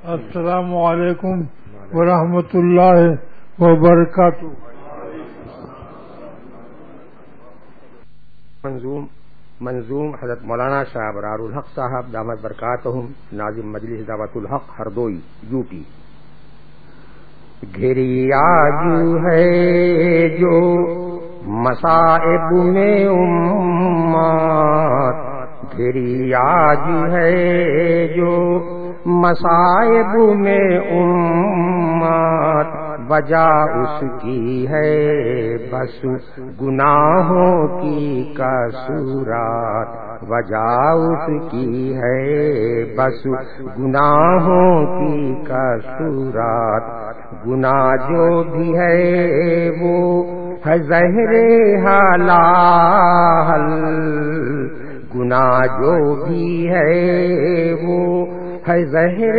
السلام علیکم ورحمۃ اللہ وبرکاتہ. منظوم حضرت مولانا شاہ ابرار الحق صاحب دامت برکاتہم، ناظم مجلس دعوت الحق ہردوئی یوپی. گھری آجو ہے جو مصائب میں امت، گھری آجو ہے جو مصائب میں امت، وجہ اس کی ہے بس گناہوں کی قصورات، وجہ اس کی ہے بس گناہوں کی قصورات. گناہ جو بھی ہے وہ ہے زہر حلال، گناہ جو بھی ہے وہ ہے زہر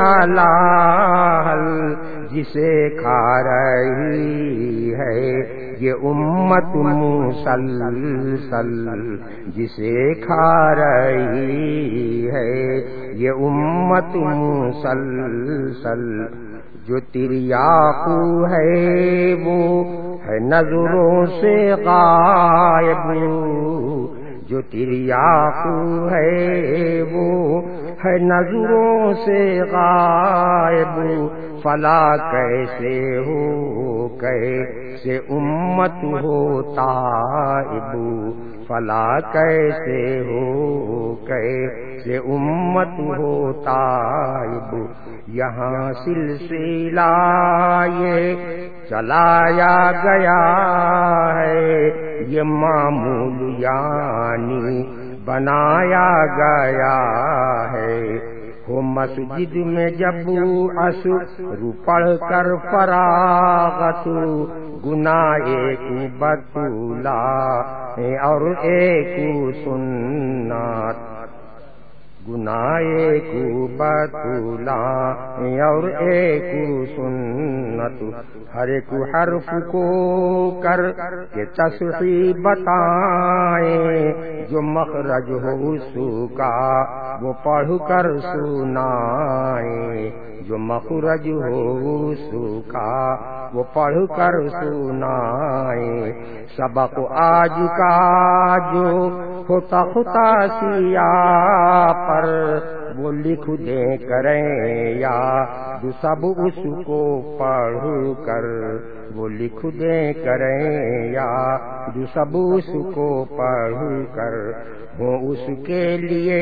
حلال، جسے کھا رہی ہے یہ امت مسلسل، جسے کھا رہی ہے یہ امت مسلسل. جو تریاقو ہے وہ ہے نظروں سے غائب، جو تریاقو ہے وہ ہے نظروں سے غائب، فلا کیسے ہو کیسے امت ہو تائب، فلا کیسے ہو کیسے امت ہو تائب. یہاں سلسلہ یہ چلایا گیا ہے، یہ معمول یعنی بنایا گیا ہے. ہو مسجد میں جب عصر پڑھ کر فراغت، گناہ ایک بطولا اور ایک سنت، گناہ ایک بطولا اور ایک سنت. ہر ایک حرف کو کر کے تصحیح بتائیں، جو مخرج ہو اس کا وہ پڑھ کر سنائیں، جو مخرج ہو اس کا وہ پڑھ کر سنائیں. سبق آج کا جو ہوتا ہوتا سیاہ پر وہ لکھ دیں کریں یاد، سب اس کو پڑھ کر وہ لکھ دیں کریں یاد، سب اس کو پڑھ کر ہو اس کے لیے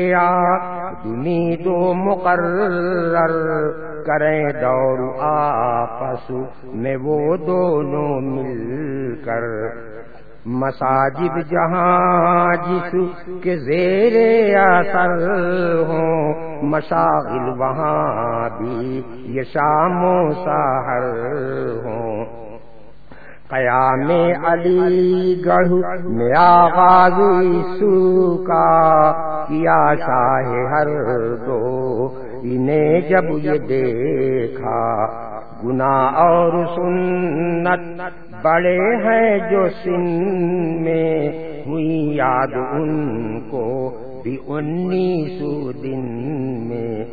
امید و مقرر، کریں دور آپس میں وہ دونوں مل کر. مساجد جہاں جس کے زیر اثر ہوں، مشاغل وہاں بھی یہ شام و سحر ہوں. قیام علی گڑھ میں آغاز عیسو کا کیا شاہ ہر دو انہیں جب یہ دیکھا. گناہ اور سنت بڑے ہیں جو سن میں ہوئی یاد ان کو بھی 19 دن میں.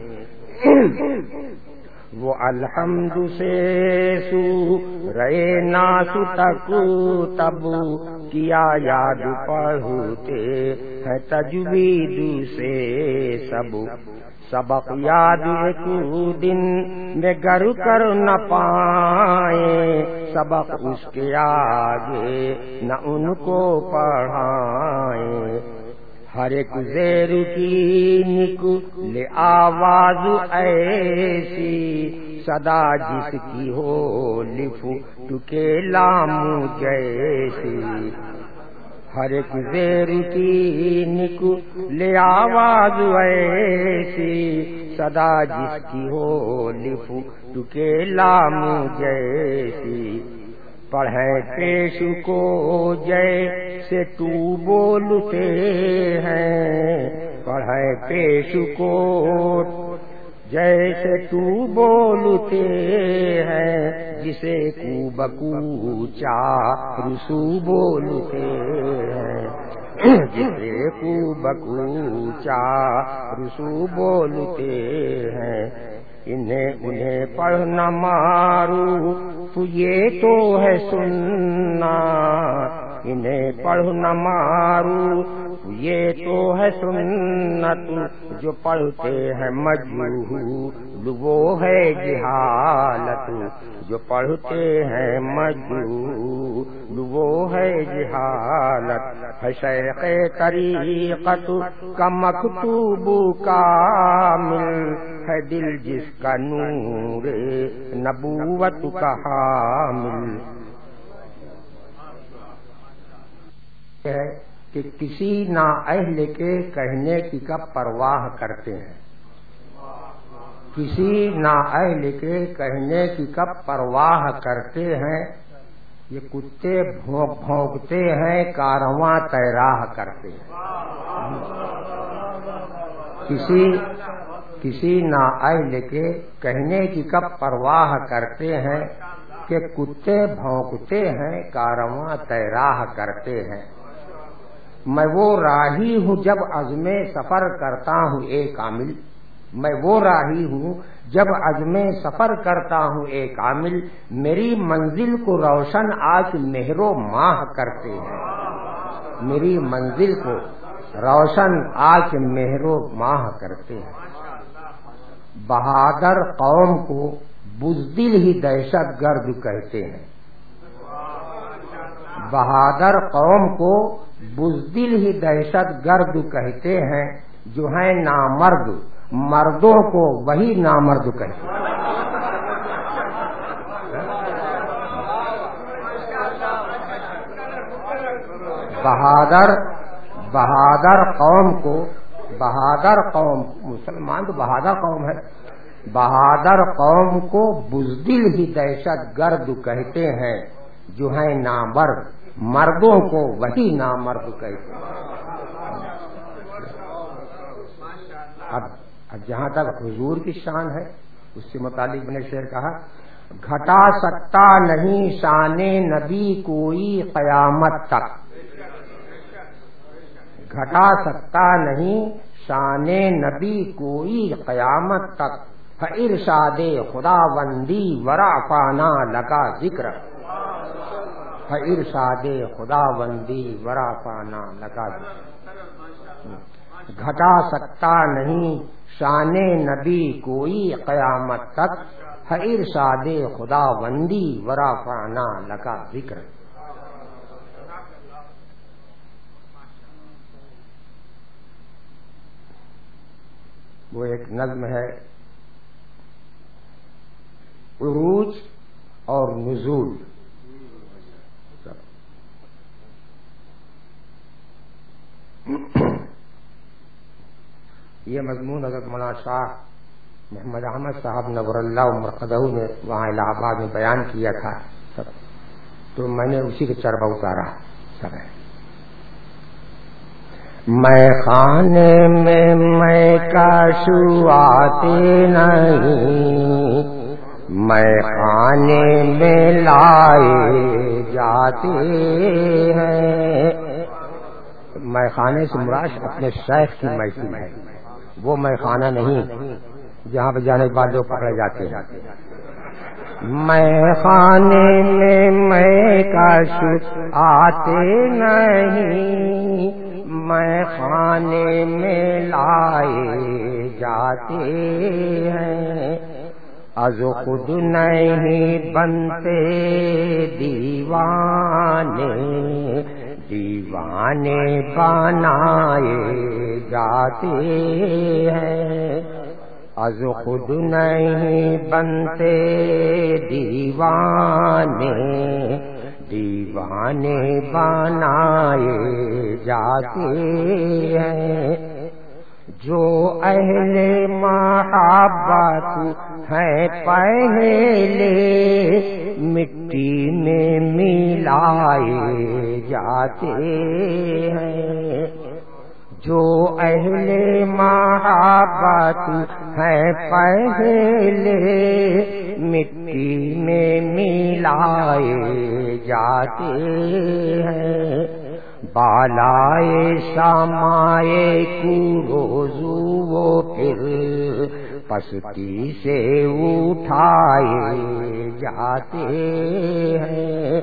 وہ الحمد سے سورہ ناس تک تب کیا یاد پڑھتے ہیں تجوید سے سب. سبق یاد ایک دن میں گر کر نہ پائیں، سبق اس کے آگے نہ ان کو پڑھائیں. ہر ایک زیر کی نکلے آواز ایسی، صدا جس کی ہو لفٹ کے لام جیسی. ہر ایک زیر کی نکلے آواز ایسی، صدا جس کی ہو لفٹ کے لام جیسی. پڑھیں پیش کو جیسے تو بولتے ہیں، پڑھیں پیش کو جیسے تو بولتے ہیں، جسے کو بکوچا رسو بولتے ہیں، جسے کو بکوچا رسو بولتے ہیں. انہیں پڑھ نہ مارو تو یہ تو ہے سننا، انہیں پڑھ نہ مارو تو یہ تو ہے سنت، جو پڑھتے ہیں مجہول وہ ہے جہالت، جو پڑھتے ہیں مجہول وہ ہے جہالت، ہے شیخ طریقت کا مکتوب کامل، ہے دل جس کا نور نبوت کا حامل، کہ کسی نااہل کے کہنے کی کب پرواہ کرتے ہیں، کسی نااہل کے کہنے کی کب پرواہ کرتے ہیں، یہ کتے بھونکتے ہیں کارواں تیراہ کرتے ہیں، کسی نااہل کے کہنے کی کب پرواہ کرتے ہیں کہ کتے بھونکتے ہیں کارواں تیراہ کرتے ہیں، میں وہ راہی ہوں جب عزم سفر کرتا ہوں اے کامل، میں وہ راہی ہوں جب عزم سفر کرتا ہوں اے کامل، میری منزل کو روشن آج مہر و ماہ کرتے ہیں، میری منزل کو روشن آج مہر و ماہ کرتے ہیں، بہادر قوم کو بزدل ہی دہشت گرد کہتے ہیں، بہادر قوم کو بزدل ہی دہشت گرد کہتے ہیں، جو ہیں نامرد مردوں کو وہی نامرد کہتے ہیں، بہادر قوم کو، بہادر قوم مسلمان تو بہادر قوم ہے، بہادر قوم کو بزدل ہی دہشت گرد کہتے ہیں، جو ہیں نامرد مردوں کو وہی نامرد کہتے ہیں۔ اب جہاں تک حضور کی شان ہے اس سے متعلق میں نے شعر کہا، گھٹا سکتا نہیں شان نبی کوئی قیامت تک، گھٹا سکتا نہیں شان نبی کوئی قیامت تک، فارشاد خداوندی ورافانا لگا ذکر، فارشاد خداوندی ورافانا لگا ذکر، گھٹا سکتا نہیں شان نبی کوئی قیامت تک، ارشاد خداوندی ورافانا لگا ذکر۔ وہ ایک نظم ہے، عروج اور نزول، یہ مضمون حضرت مولانا شاہ محمد احمد صاحب نور اللہ مرقدہ نے وہاں الہ آباد میں بیان کیا تھا، تو میں نے اسی کے چربہ اتارا سب ہے۔ میں خانے میں میں کا شواتے نہیں، میں خانے میں لائے جاتے ہیں، میں خانے سے مراد اپنے شیخ کی محفل ہے، وہ میں خانہ نہیں جہاں پہ جانے کے بعد لوگ پکڑے جاتے ہیں۔ میں خانے میں میں کاش آتے نہیں، میں خانے میں لائے جاتے ہیں، از خود نہیں بنتے دیوانے، دیوانے بنائے جاتے ہیں، از خود نہیں بنتے دیوانے، دیوانے بنائے جاتے ہیں، جو اہل محبت ہیں پہلے مٹی میں ملائے جاتے ہیں، جو اہل محبت ہیں پہلے مٹی میں ملائے جاتے ہیں، بالائے سامائے کو روزو وہ پھر پستی سے اٹھائے جاتے ہیں،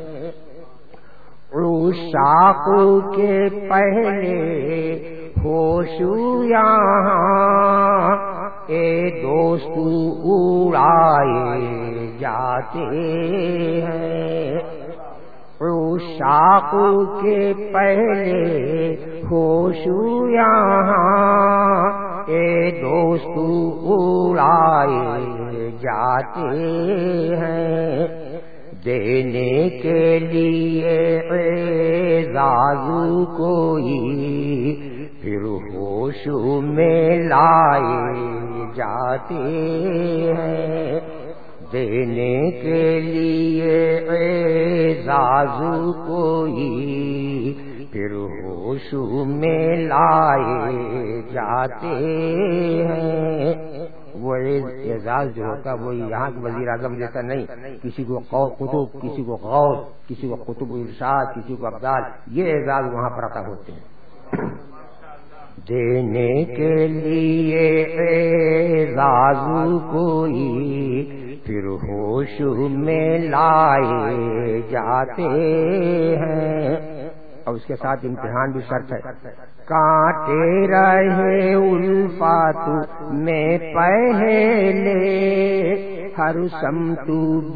عشاق کے پہلے ہوش یہاں اے دوست اڑائے جاتے ہیں، عشاق کے پہلے ہوش یہاں اے دوست اڑائے جاتے ہیں، دینے کے لیے اعزاز کوئی پھر ہوش میں لائے جاتے ہیں، دینے کے لیے اعزاز کوئی پھر ہوش میں لائے جاتے ہیں۔ وہ اعزاز جو ہوتا ہے وہ یہاں کے وزیر اعظم جیسا نہیں، کسی کو قطب، کسی کو غوث، کسی کو قطب ارشاد، کسی کو ابدال، یہ اعزاز وہاں پر عطا ہوتے ہیں۔ دینے کے لیے اعزاز کوئی پھر ہوش میں لائے جاتے ہیں، اور اس کے ساتھ امتحان بھی شرط ہے، کانٹے رہے الفات میں پہلے ہر سمت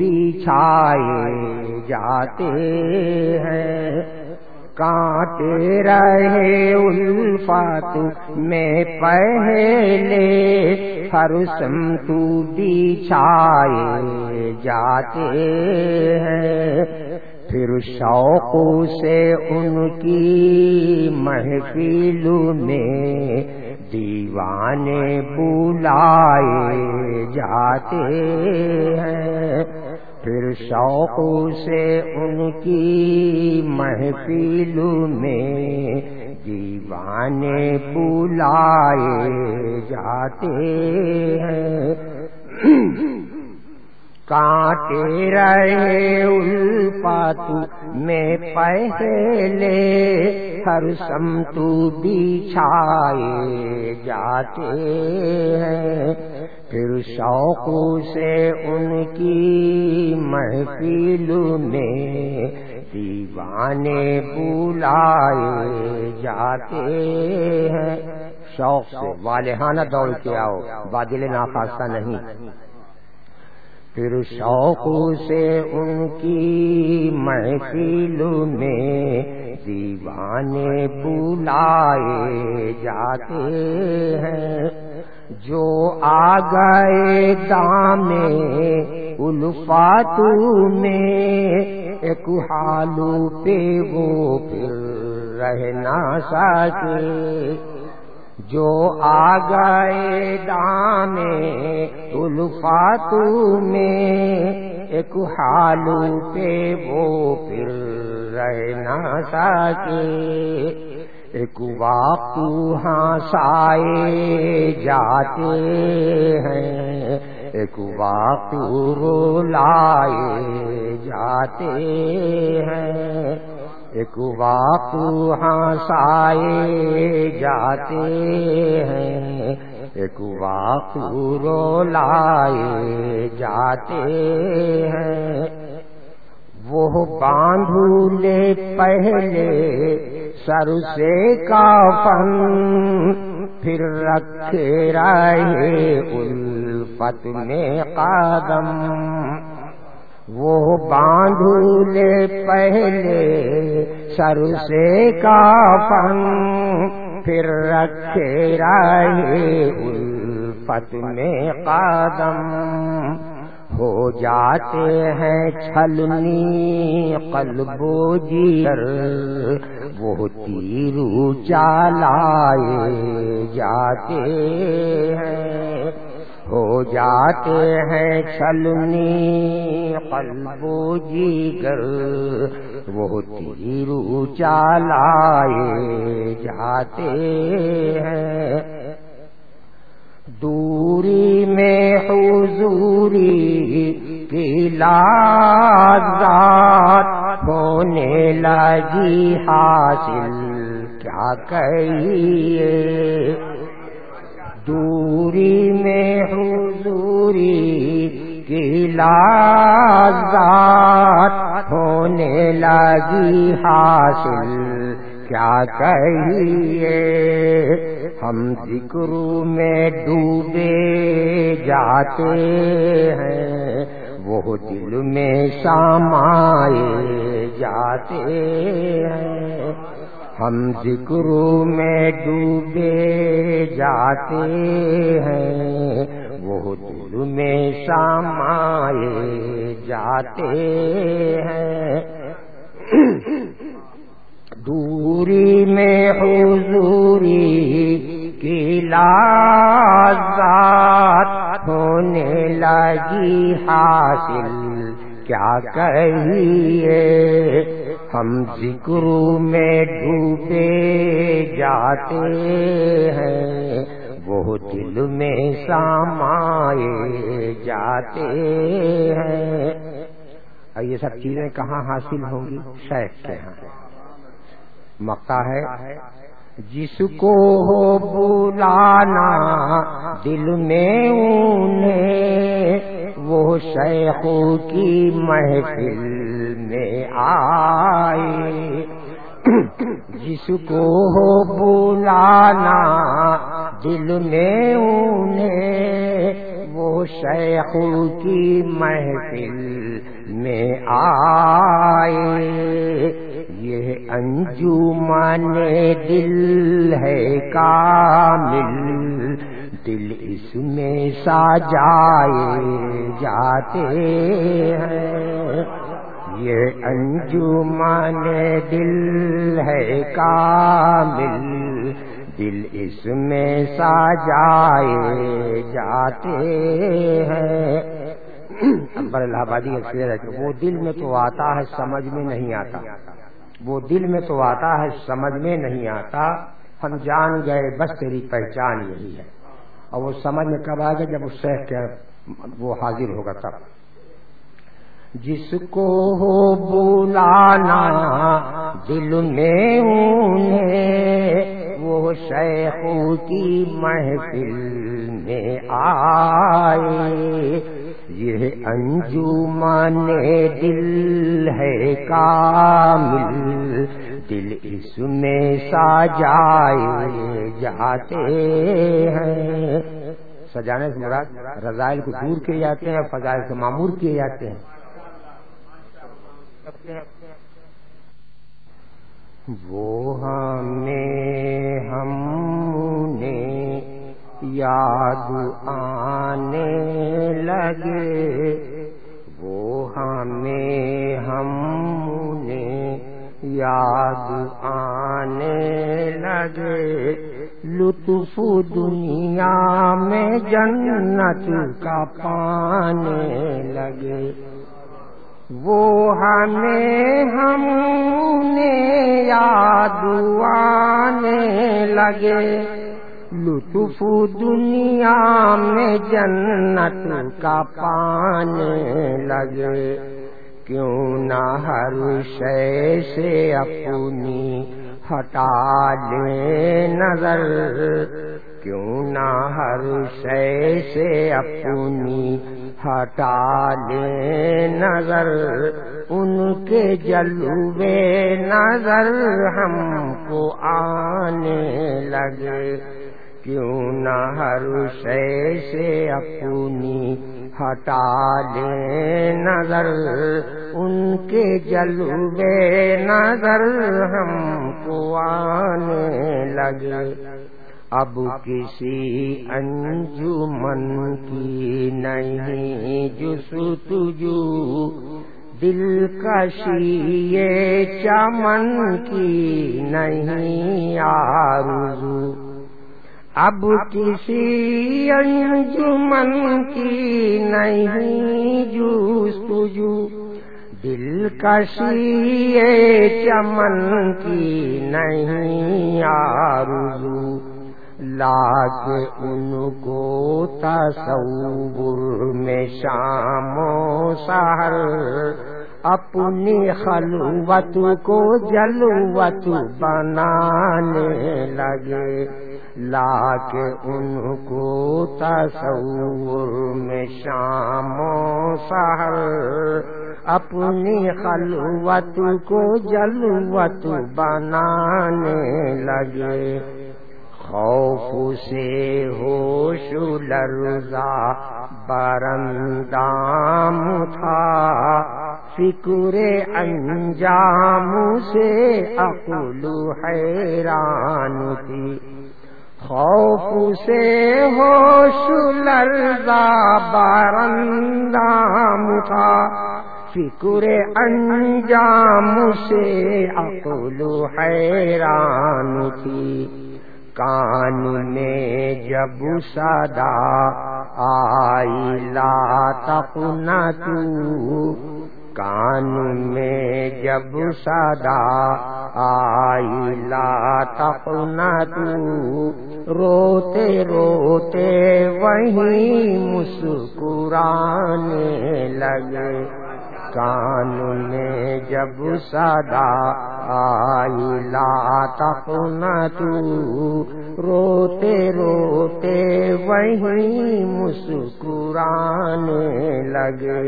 بچھائے جاتے ہیں، کانٹے رہے الفات میں پہلے ہر سمت بچھائے جاتے ہیں، پھر شوق سے ان کی محفل میں دیوانے بلائے جاتے ہیں، پھر شوق سے ان کی محفل میں دیوانے بلائے جاتے ہیں، کانٹے رہے الفات میں پہلے ہر سمت بچھائے جاتے ہیں، پھر شوق سے ان کی محفل میں دیوانے بلائے جاتے ہیں۔ شوق سے والہانہ دوڑ کے آؤ، بادل ناخواستہ نہیں، پھر شوق سے ان کی محفل میں دیوانے بلائے جاتے ہیں، جو آ گئے دامے الفات میں ایک حال پہ وہ پھر رہ نہ سکے، جو آ گئے دامے الفات میں ایک حال پہ وہ پھر رہ نہ سکے، ایک وقت ہنسائے جاتے ہیں، ایک وقت رلائے جاتے ہیں، ایک وقت ہنسائے جاتے ہیں، ایک وقت رلائے جاتے ہیں، وہ باندھ لے پہلے سر سے کافن پھر رکھے رہے الفت میں قدم، وہ باندھ لے پہلے سر سے کافن پھر رکھے رہے الفت میں قدم، ہو جاتے ہیں چھلنی قلب و جگر وہ تیر چلائے جاتے ہیں، ہو جاتے ہیں چھلنی قلب و جگر وہ تیر چلائے جاتے ہیں، دوری میں حضوری کی لذت ہونے لگی حاصل کیا کہیے، دوری میں حضوری کی لذت ہونے لگی حاصل کیا کہیے ہم ذکر میں ڈوبے جاتے ہیں وہ دل میں سامائے جاتے ہیں ہم ذکر میں ڈوبے جاتے ہیں وہ دل میں سامائے جاتے ہیں دوری میں حضوری کی لذت ہونے لگی حاصل کیا کہیے ہم ذکر میں ڈوبے جاتے ہیں وہ دل میں سامائے جاتے ہیں اور یہ سب چیزیں کہاں حاصل ہوں گی شیخ کے ہاں مقطع ہے جس کو ہو بلانا دل میں انہیں وہ شیخ کی محفل میں آئے جس کو ہو بلانا دل میں انہیں وہ شیخ کی محفل میں آئے یہ انجمن دل ہے کامل دل اس میں سجائے جاتے ہیں یہ انجمن دل ہے کامل دل اس میں سجائے جاتے ہیں اکبر الہ آبادی وہ دل میں تو آتا ہے سمجھ میں نہیں آتا وہ دل میں تو آتا ہے سمجھ میں نہیں آتا ہم جان گئے بس تیری پہچان یہی ہے اور وہ سمجھ میں کب آ گئے جب اس شیخ کے وہ حاضر ہوگا تب جس کو ہو بلانا دل میں انہیں وہ شیخ کی محفل میں آئے یہ انجمن دل ہے کامل دل اس میں سجائے جاتے ہیں سجانے سے مراد رذائل کو دور کیے جاتے ہیں فضائل سے معمور کیے جاتے ہیں وہ ہم نے یاد آنے لگے وہ ہم نے یاد آنے لگے لطف دنیا میں جنت کا پانے لگے وہ ہم نے یاد آنے لگے لطف دنیا میں جنت کا پانے لگے کیوں نہ ہر شے سے اپنی ہٹا لے نظر کیوں نہ ہر شے سے اپنی ہٹا لے نظر ان کے جلوے نظر ہم کو آنے لگے کیوں نہ ہر شے سے اپنی ہٹا لے نظر ان کے جلوے نظر ہم کو آنے لگے اب کسی انجمن کی نہیں جستجو دلکشی چمن کی نہیں آرزو اب کسی انجمن کی نہیں جستجو دلکشی چمن کی نہیں آرزو لاکھ ان کو تصور میں شام و سحر اپنی خلوت کو جلوت بنانے لگے لا کے ان کو تصور میں شام و سحر اپنی خلوت کو جلوت بنانے لگے. خوف سے ہوش لرزا برندام تھا، فکر انجام سے عقل حیران تھی. خوف سے ہوش لرزا برندام تھا، فکر انجام سے عقل حیران تھی. کان میں جب صدا آئی لا تقنطوا، کان میں جب صدا آئی لا تقنطوا، روتے روتے وہیں مسکرانے لگے. کان میں جب صدا آئی لا تقنطوا، روتے روتے وہیں مسکرانے لگے.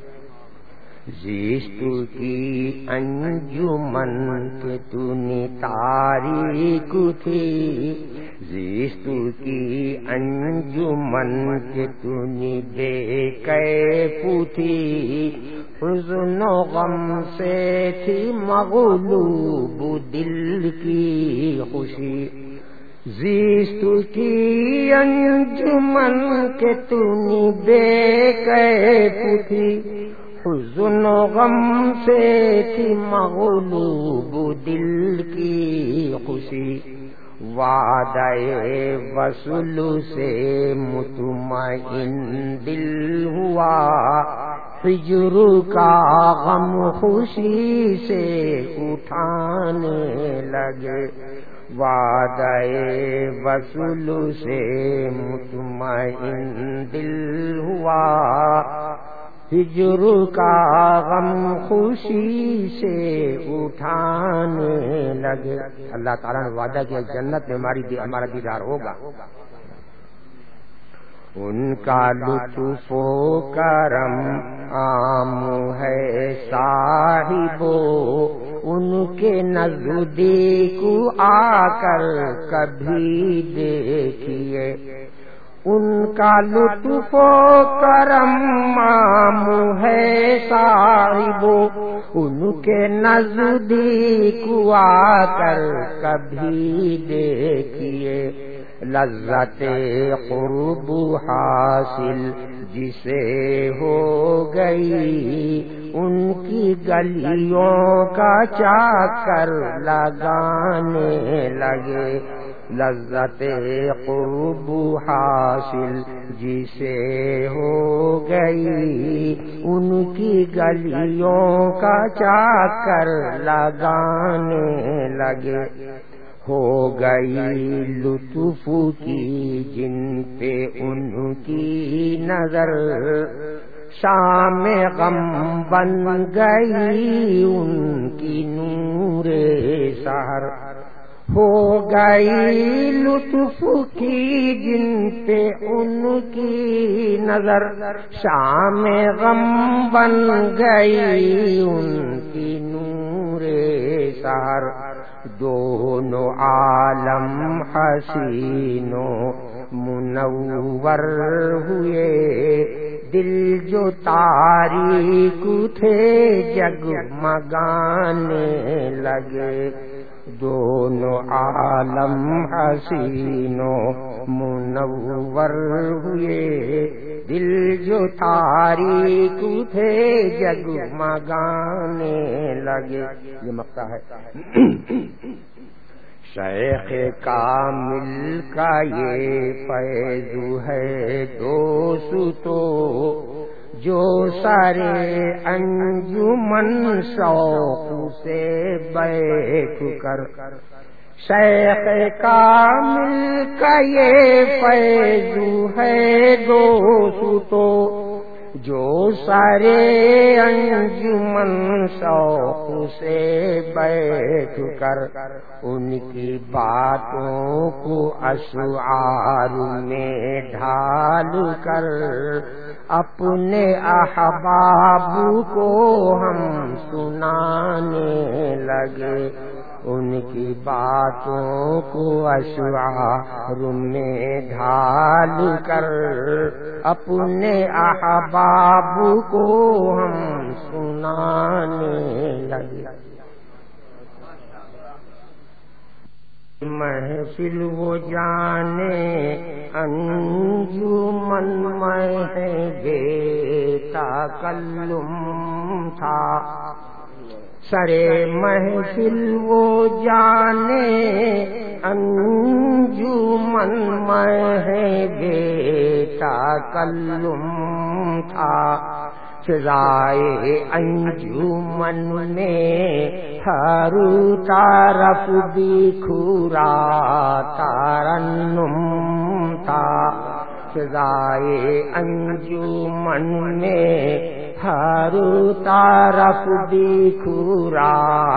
زیست کی انجمن کے تو نے تاریک تھی، زیست کی انجمن کے تو نے بے کیف تھی. حزن و غم سے تھی مغلوب دل کی خوشی. زیست کی انجمن کے تو نے بے کیف تھی، حزن و غم سے تھی مغلوب دل کی خوشی. وعدہ وصل سے مطمئن دل ہوا، ہجر کا غم خوشی سے اٹھانے لگے. وعدہ وصل سے مطمئن دل ہوا، ہجر کا غم خوشی سے اٹھانے لگے. اللہ تعالیٰ نے وعدہ کیا جنت میں ہمارا دیدار ہوگا. ان کا لطف و کرم عام ہے صاحبو، ان کے نزدیک آ کر کبھی دیکھیے. ان کا لطف و کرم عام ہے صاحبو، ان کے نزدیک آ کر کبھی دیکھیے. لذت قرب حاصل جسے ہو گئی، ان کی گلیوں کا چاکر لگانے لگے. لذت قرب حاصل جسے ہو گئی، ان کی گلیوں کا چاکر لگانے لگے. ہو گئی لطف کی جن پہ ان کی نظر، شام غم بن گئی ان کی نور سحر. ہو گئی لطف کی جن پہ ان کی نظر، شام غم بن گئی ان کی نور سحر. دونوں عالم حسین و منور ہوئے، دل جو تاریک تھے جگمگانے لگے. دونوں عالم حسین و منور ہوئے، دل جو تاریک تھے جگمگانے لگے. یہ مقطع ہے. شیخ کامل کا یہ فیض ہے دوستو، جو سارے انجمن شوق سے بیٹھ کر. شیخ کامل کا یہ فیض ہے دوستو، جو سارے انجمن شوق سے بیٹھ کر ان کی باتوں کو اشعار میں ڈھال کر اپنے احباب کو ہم سنانے لگے، ان کی باتوں کو اشعار میں ڈھال کر اپنے احباب کو ہم سنانے لگے۔ محفل وہ جانے انجمن میں بے تکلم تھا، سرے محفل وہ جانے انجمن میں بے تکلم تھا، فضائے انجمن میں ہر طرف بکھرا ترنم تھا، فضائے انجمن میں ہر طرف بکھرا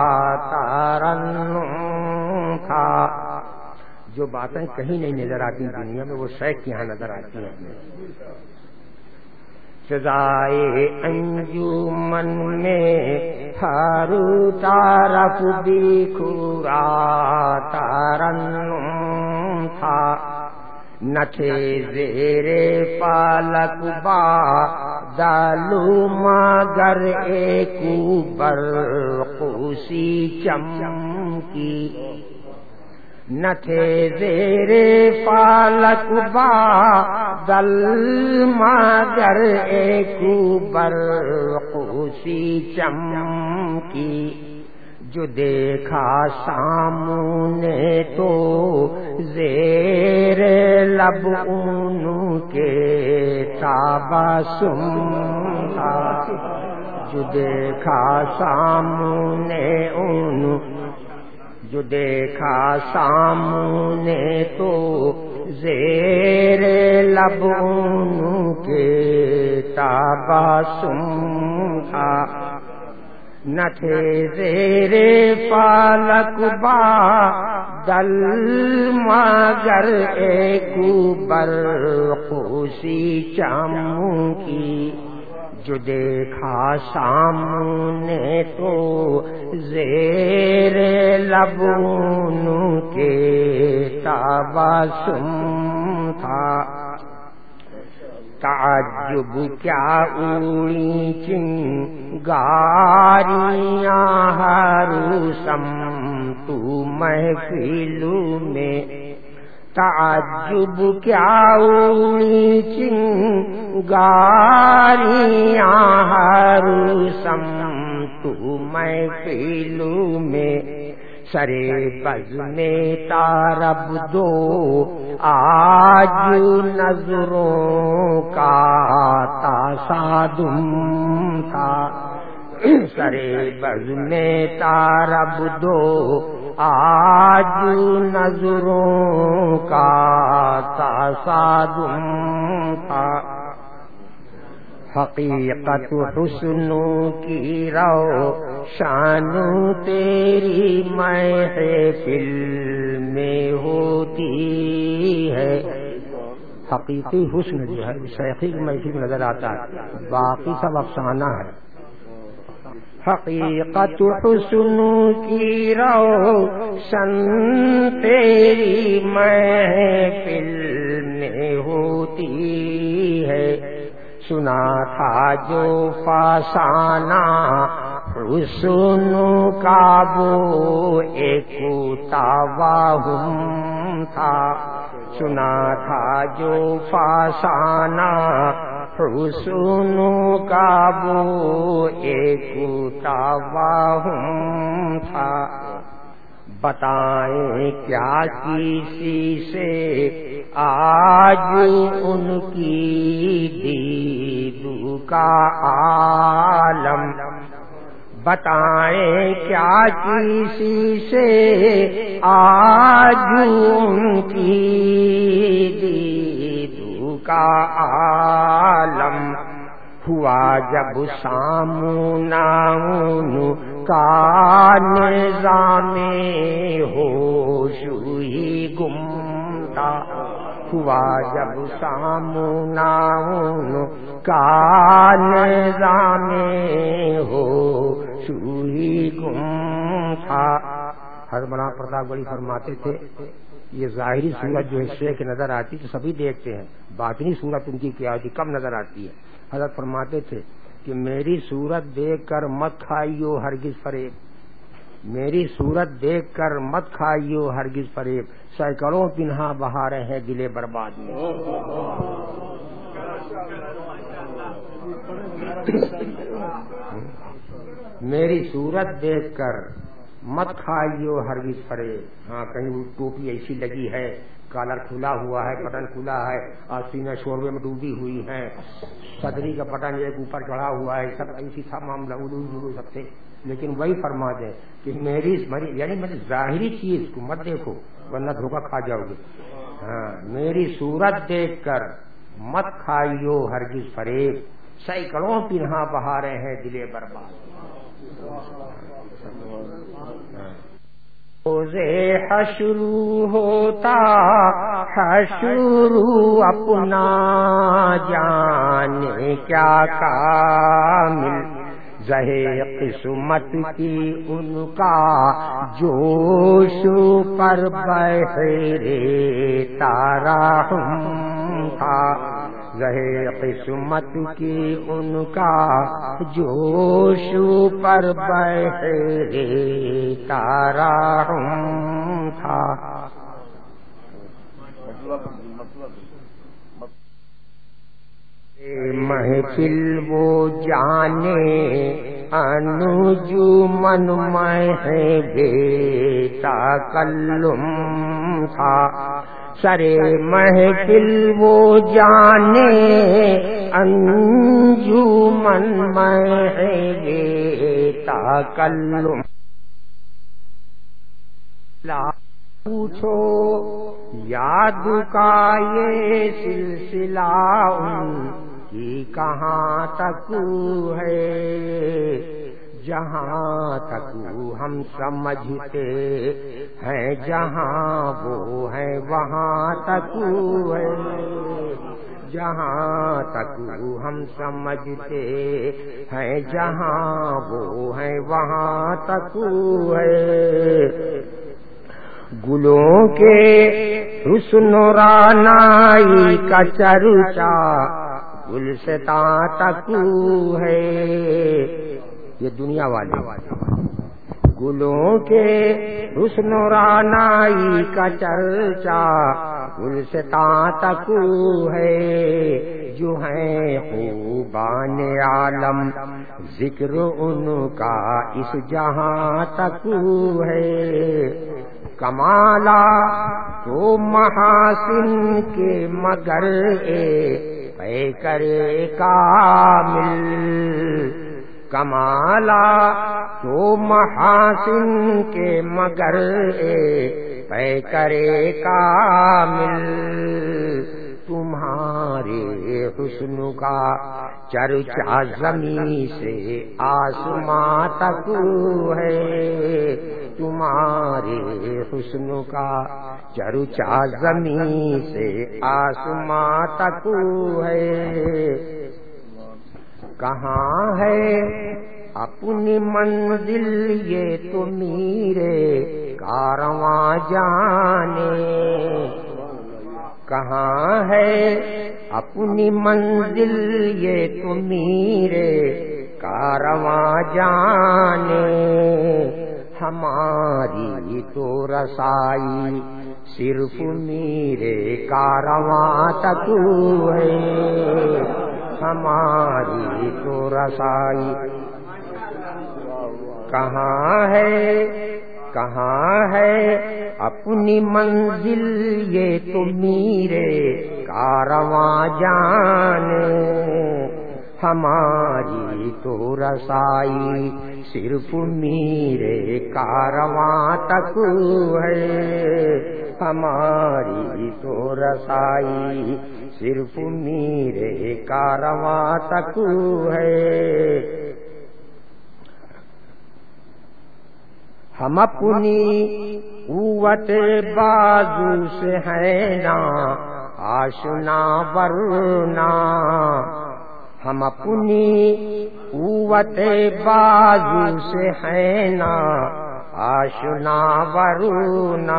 ترنم تھا۔ جو باتیں کہیں نہیں نظر آتی دنیا میں وہ شیخ کے یہاں نظر آتی ہیں۔ فضائے انجمن میں ہر طرف بکھرا ترنم تھا، نہ تھے زیر فلک بادل مگر ایک برق سی چمکی، نہ تھے زیر فلک بادل مگر ایک برق سی چمکی، جو دیکھا سامنے تو زیر لب ان کے تبسم تھا، جو دیکھا سامنے جو دیکھا سامنے تو زیر لب ان کے تبسم تھا، نہ تھے زیر فلک بادل مگر ایک برق سی چمکی، جو دیکھا سامنے تو زیر لب ان کے تبسم تھا۔ تعجب کیا اڑی چنگاریاں ہر سمت محفل میں، تعجب کیا اڑی چنگاریاں ہر سمت محفل میں، سرے بز میں طرب دو آج نظروں کا تصادم تھا، سرے بز میں طرب دو آج نظروں کا تصادم تھا، حقیقت حسن کی روشن تیری محفل میں ہوتی ہے، حقیقی حسن جو ہے شیخی کی محفل میں نظر آتا ہے، باقی سب افسانہ ہے۔ حقیقت حسن کی روشن تیری محفل میں ہوتی ہے، سنا تھا جو فسانہ حسن کا وہ ایک توہم تھا، سنا تھا جو فسانہ حسن کا وہ ایک توہم تھا، بتائیں کیا کسی سے آج ان کی دید کا عالم، بتائیں کیا کسی سے آج ان کی دید کا عالم، ہوا جب سامنا ان کا نظام ہوش ہی گم تھا، ہوا جب سامنا ان کا نظام ہوش ہی گم تھا۔ حضرت مولانا پرتاپ گڑھی فرماتے تھے یہ ظاہری صورت جو حصے کے نظر آتی تو سبھی دیکھتے ہیں، باطنی صورت ان کی کیا ہوتی کم نظر آتی ہے۔ حضرت فرماتے تھے کہ میری صورت دیکھ کر مت کھائیو ہرگز فریب، میری صورت دیکھ کر مت کھائیو ہرگز فریب، سینکڑوں پنہا بہارے ہیں دل برباد میں۔ میری صورت دیکھ کر مت کھائیو ہرگز فریب۔ ہاں کہیں ٹوپی ایسی لگی ہے، کالر کھلا ہوا ہے، بٹن کھلا ہے، آستینیں شوربے میں ڈوبی ہوئی ہیں، صدری کا بٹن ایک اوپر چڑھا ہوا ہے، سب ایسی تھا معاملہ سب سے، لیکن وہی فرما دیں کہ میری ظاہری چیز کو مت دیکھو ورنہ دھوکہ کھا جاؤ گے۔ ہاں میری صورت دیکھ کر مت کھائیو ہرگز فریب، سینکڑوں پنہا بہارے ہیں دل برباد۔ روزے حشر ہوتا حشر اپنا جانے کیا کامل، زہے قسمت کی ان کا جوش پر بہرے تراحم تھا، زہے قسمت کی ان کا جوش پر بہرے تراحم تھا۔ محفل وہ جانے انجمن میں بے تکلم تھا، سرے محفل وہ جانے انجمن میں بے تکلم، پوچھو یاد کا یہ سلسلہ ان کی کہاں تک ہے، جہاں تک ہم سمجھتے ہیں جہاں وہ ہے وہاں تک ہے، جہاں تک ہم سمجھتے ہیں جہاں وہ ہے وہاں تک ہے، گلوں کے حسن و رعنائی کا چرچا گلستاں تک ہے، یہ دنیا والے گلوں کے حسن و رعنائی کا چرچا گلستاں تک ہے، جو ہیں خوبان عالم ذکر ان کا اس جہاں تک ہے، کمالا تو محاسن کے مگر پے کرے کامل، کمالا تو محاسن کے مگر پے کرے کامل، تمہارے حسن کا چرچا زمین سے آسماں تک ہے، تمہارے حسن کا چرچا زمین سے آسماں تک ہے، کہاں ہے اپنی منزل یہ تو میرے کارواں جانے، کہاں ہے اپنی منزل یہ تو میرے کارواں جانے، ہماری تو رسائی صرف میرے کارواں تک ہے، ہماری تو رسائی کہاں ہے اپنی منزل یہ تو میرے کارواں جانے، ہماری تو رسائی صرف میرے کارواں تک ہے، ہماری تو رسائی صرف میرے کارواں تک ہے۔ ہم اپنی قوت بازو سے ہیں نا آشنا ورنہ، ہم اپنی قوت بازو سے ہیں نا آشنا ورنہ،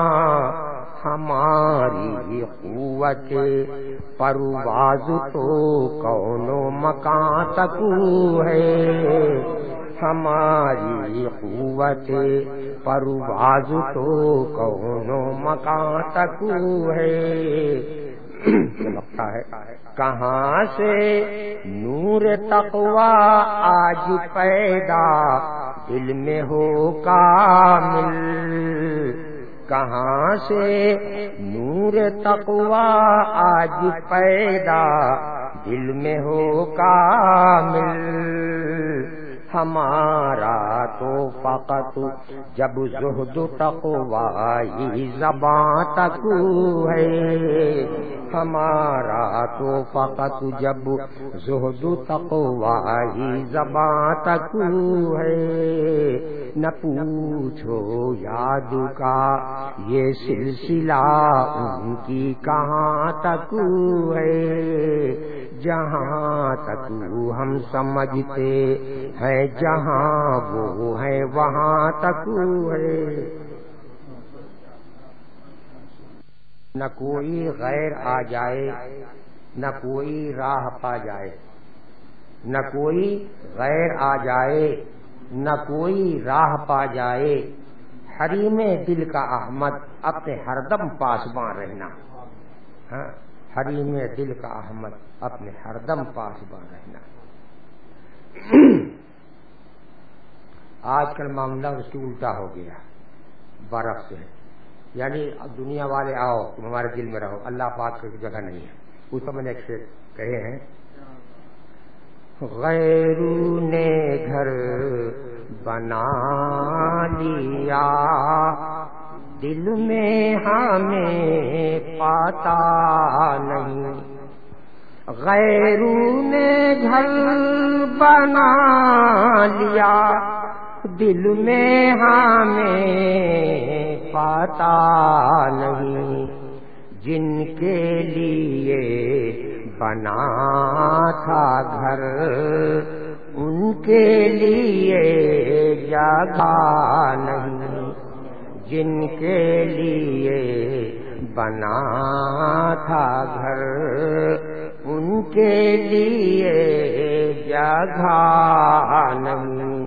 ہماری قوت پرواز تو کون و مکان تک ہے، ہماری قوت پرواز تو کون و مکان تک ہے۔ لگتا ہے کہاں سے نور تقوی آج پیدا دل میں ہو کامل، کہاں سے نور تقوی آج پیدا دل میں ہو کامل، ہمارا تو فقط جب زہد و تقوی زباں تک ہے، ہمارا تو فقط جب زہد و تقوی زباں تک ہے، نہ پوچھو یاد کا یہ سلسلہ ان کی کہاں تک ہے، جہاں تک ہم سمجھتے ہیں جہاں وہ ہے وہاں تک ہے۔ نہ کوئی غیر آ جائے نہ کوئی راہ پا جائے، نہ کوئی غیر آ جائے نہ کوئی راہ پا جائے، حریم دل کا احمد اپنے ہردم پاسباں رہنا، حریم دل کا احمد اپنے ہردم پاسباں رہنا۔ آج کل معاملہ اس کی الٹا ہو گیا برعکس ہے، یعنی دنیا والے آؤ تم ہمارے دل میں رہو، اللہ پاک کی جگہ نہیں ہے۔ اس پر میں نے ایک شعر کہے ہیں، غیروں نے گھر بنا لیا دل میں ہمیں پاتا نہیں، غیروں نے گھر بنا لیا دل میں ہمیں پاتا نہیں، جن کے لیے بنا تھا گھر ان کے لیے جگہ نہیں، جن کے لیے بنا تھا گھر ان کے لیے جگہ نہیں،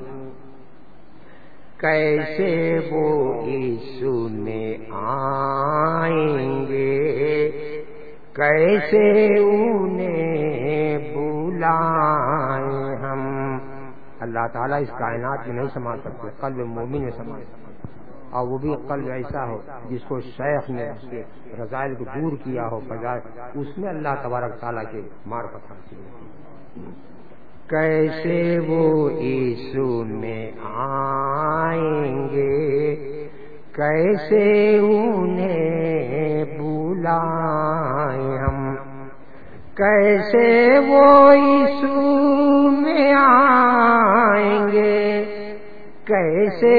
کیسے وہ اس میں آئیں گے کیسے انہیں بلائیں ہم۔ اللہ تعالیٰ اس کائنات میں نہیں سما سکتے، قلب مومن میں سما سکتے، اور وہ بھی قلب ایسا ہو جس کو شیخ نے اس کے رذائل کو دور کیا ہو، اس میں اللہ تبارک تعالیٰ کے معرفت حاصل ہوتی ہے۔ کیسے وہ یسوع میں آئیں گے کیسے انہیں بلائیں ہم، کیسے وہ یسوع میں آئیں گے کیسے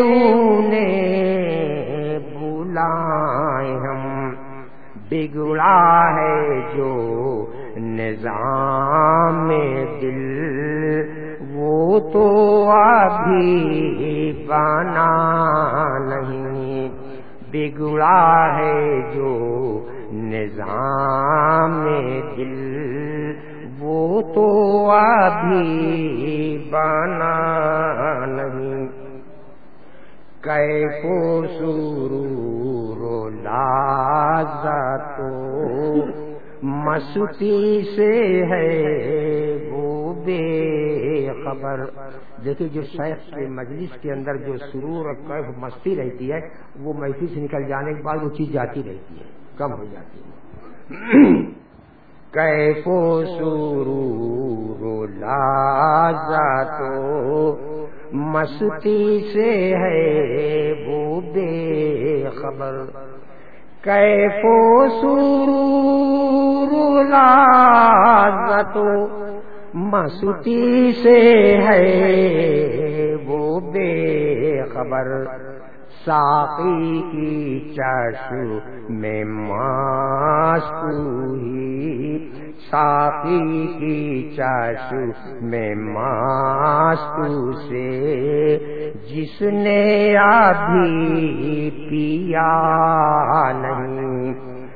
انہیں بلائیں ہم، بگڑا ہے جو نظام دل وہ تو ابھی بنا نہیں، بگڑا ہے جو نظام دل وہ تو ابھی بنا نہیں، کیف و سرور و لذت و مستی سے ہے وہ بے خبر۔ دیکھیے جو شیخ کے مجلس کے اندر جو سرور اور کیف مستی رہتی ہے، وہ محفل سے نکل جانے کے بعد وہ چیز جاتی رہتی ہے، کم ہو جاتی ہے۔ کیف و سرور و لذت و مستی سے ہے وہ بے خبر، کیف و سرور لذت و مستی سے ہے وہ بے خبر، ساقی کی چشم میں مست ہوئی، ساقی کی چشم میں مست سے جس نے ابھی پیا نہیں،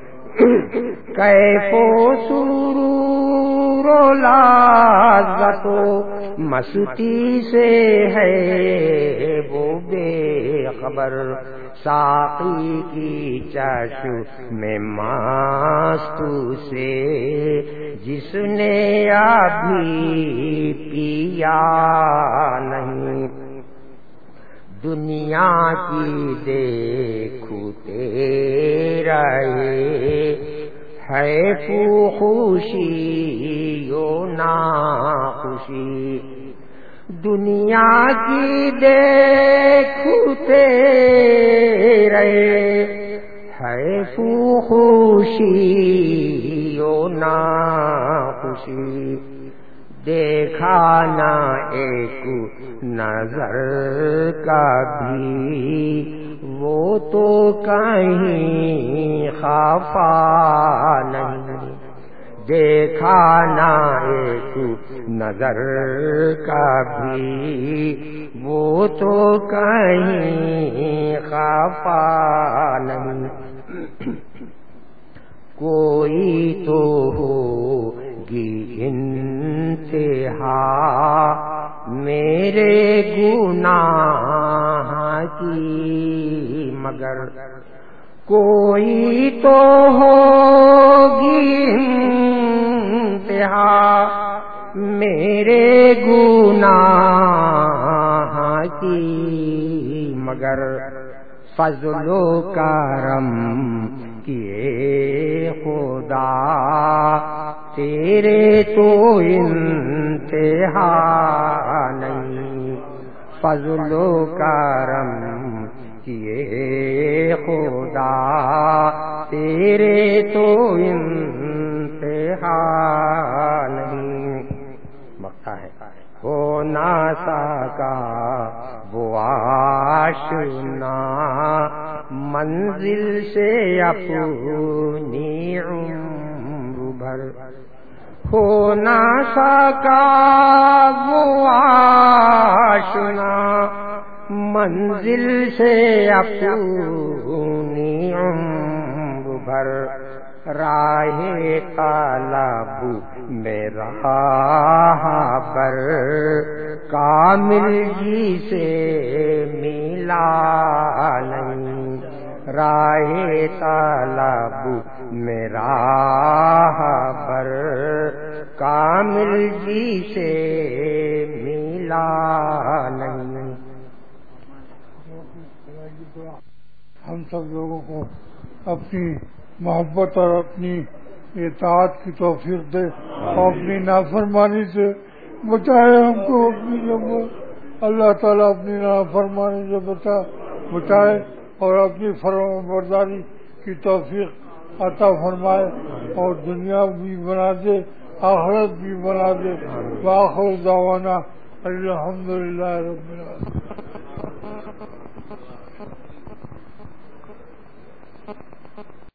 کیف و سرور و لذت و مستی سے ہے وہ بے خبر، ساقی کی چشم میں مست سے جس نے ابھی پیا نہیں، دنیا کی دیکھتے رہے ہے خوشی و ناخوشی، دنیا کی دیکھتے رہے ہے خوشی و ناخوشی، دیکھا نہ ایک نظر کبھی وہ تو کہیں خفا نہیں، دیکھا نہ ایک نظر کبھی وہ تو کہیں خفا نہیں، کوئی تو ہوگی انتہا میرے گناہ کی، مگر کوئی تو ہوگی انتہا میرے گناہ کی، مگر فضل و کرم کیے خدا تیرے تو انتہا نہیں، فضل و کرم کیے خدا تیرے تو انتہا نہیں، مقطع ہے، ہو نہ سکا وہ آشنا منزل سے اپنی عمر بھر، ہو نہ سکا وہ آشنا منزل سے اپنی عمر بھر، راہ طلب میں راہ بر کامل جی سے ملا نہیں، راہ طلب میں راہ بر کامل جی سے ملا نہیں۔ ہم سب لوگوں کو اپنی محبت اور اپنی اطاعت کی توفیق دے اور اپنی نافرمانی سے بچائے ہم کو، اپنی اللہ تعالیٰ اپنی نافرمانی سے بچائے اور اپنی فرمانبرداری کی توفیق عطا فرمائے اور دنیا بھی بنا دے آخرت بھی بنا دے۔ وآخر دعوانا الحمدللہ رب العالمین۔